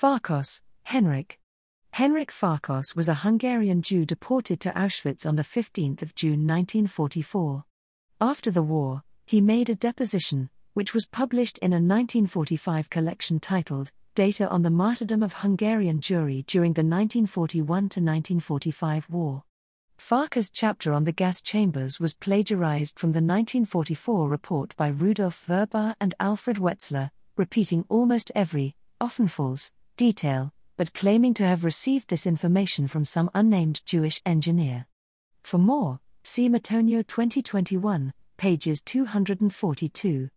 Farkas, Henrik. Henrik Farkas was a Hungarian Jew deported to Auschwitz on 15 June 1944. After the war, he made a deposition, which was published in a 1945 collection titled Data on the Martyrdom of Hungarian Jewry during the 1941–1945 War. Farkas' chapter on the gas chambers was plagiarized from the 1944 report by Rudolf Verba and Alfred Wetzler, repeating almost every, often false, detail, but claiming to have received this information from some unnamed Jewish engineer. For more, see Matonio 2021, pages 242.